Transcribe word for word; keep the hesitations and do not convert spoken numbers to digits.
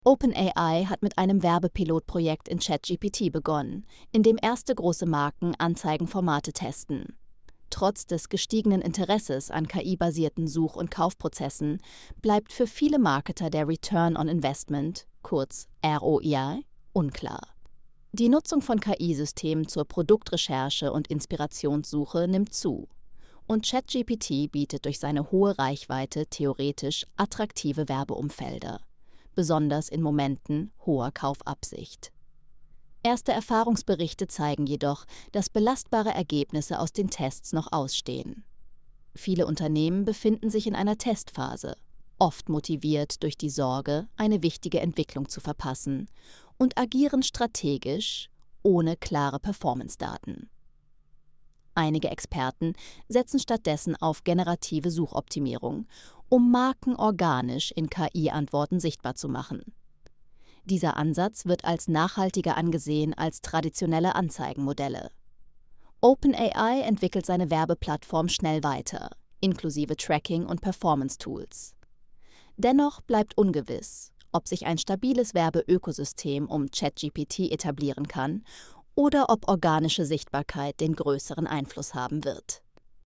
OpenAI hat mit einem Werbepilotprojekt in ChatGPT begonnen, in dem erste große Marken Anzeigenformate testen. Trotz des gestiegenen Interesses an K I-basierten Such- und Kaufprozessen bleibt für viele Marketer der Return on Investment, kurz R O I, unklar. Die Nutzung von K I-Systemen zur Produktrecherche und Inspirationssuche nimmt zu. Und ChatGPT bietet durch seine hohe Reichweite theoretisch attraktive Werbeumfelder, besonders in Momenten hoher Kaufabsicht. Erste Erfahrungsberichte zeigen jedoch, dass belastbare Ergebnisse aus den Tests noch ausstehen. Viele Unternehmen befinden sich in einer Testphase, oft motiviert durch die Sorge, eine wichtige Entwicklung zu verpassen, und agieren strategisch, ohne klare Performance-Daten. Einige Experten setzen stattdessen auf generative Suchoptimierung, um Marken organisch in K I-Antworten sichtbar zu machen. Dieser Ansatz wird als nachhaltiger angesehen als traditionelle Anzeigenmodelle. OpenAI entwickelt seine Werbeplattform schnell weiter, inklusive Tracking- und Performance-Tools. Dennoch bleibt ungewiss, ob sich ein stabiles Werbeökosystem um ChatGPT etablieren kann oder ob organische Sichtbarkeit den größeren Einfluss haben wird.